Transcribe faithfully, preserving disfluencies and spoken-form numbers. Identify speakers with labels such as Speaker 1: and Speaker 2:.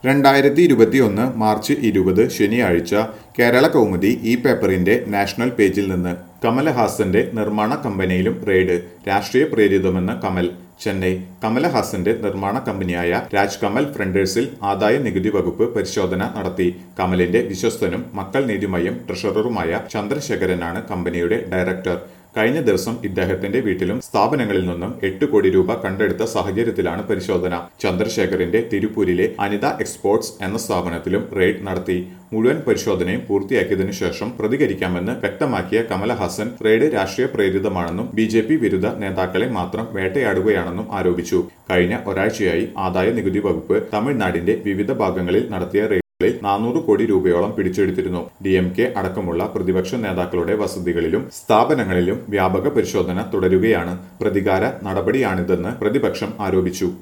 Speaker 1: രണ്ടായിരത്തി ഇരുപത്തി ഒന്ന് മാർച്ച് ഇരുപത് ശനിയാഴ്ച കേരള കൗമുദി ഈ പേപ്പറിന്റെ നാഷണൽ പേജിൽ നിന്ന് കമലഹാസന്റെ നിർമ്മാണ കമ്പനിയിലും റെയ്ഡ് രാഷ്ട്രീയ പ്രേരിതമെന്ന് കമൽ ചെന്നൈ കമലഹാസന്റെ നിർമ്മാണ കമ്പനിയായ രാജ് കമൽ ഫ്രണ്ടേഴ്സിൽ ആദായ നികുതി വകുപ്പ് പരിശോധന നടത്തി. കമലിന്റെ വിശ്വസ്തനും മക്കൾ നീതിമയം ട്രഷററുമായ ചന്ദ്രശേഖരനാണ് കമ്പനിയുടെ ഡയറക്ടർ. കഴിഞ്ഞ ദിവസം ഇദ്ദേഹത്തിന്റെ വീട്ടിലും സ്ഥാപനങ്ങളിൽ നിന്നും എട്ട് കോടി രൂപ കണ്ടെടുത്ത സാഹചര്യത്തിലാണ് പരിശോധന. ചന്ദ്രശേഖറിന്റെ തിരുപ്പൂരിലെ അനിത എക്സ്പോർട്സ് എന്ന സ്ഥാപനത്തിലും റെയ്ഡ് നടത്തി. മുഴുവൻ പരിശോധനയും പൂർത്തിയാക്കിയതിനു ശേഷം പ്രതികരിക്കാമെന്ന് വ്യക്തമാക്കിയ കമലഹാസൻ റെയ്ഡ് രാഷ്ട്രീയ പ്രേരിതമാണെന്നും ബി ജെ പി വിരുദ്ധ നേതാക്കളെ മാത്രം വേട്ടയാടുകയാണെന്നും ആരോപിച്ചു. കഴിഞ്ഞ ഒരാഴ്ചയായി ആദായ നികുതി വകുപ്പ് തമിഴ്നാടിന്റെ വിവിധ ഭാഗങ്ങളിൽ നടത്തിയ റെയ്ഡ് നാനൂറ് കോടി രൂപയോളം പിടിച്ചെടുത്തിരുന്നു. ഡി എം കെ അടക്കമുള്ള പ്രതിപക്ഷ നേതാക്കളുടെ വസതികളിലും സ്ഥാപനങ്ങളിലും വ്യാപക പരിശോധന തുടരുകയാണ്. പ്രതികാര നടപടിയാണിതെന്ന് പ്രതിപക്ഷം ആരോപിച്ചു.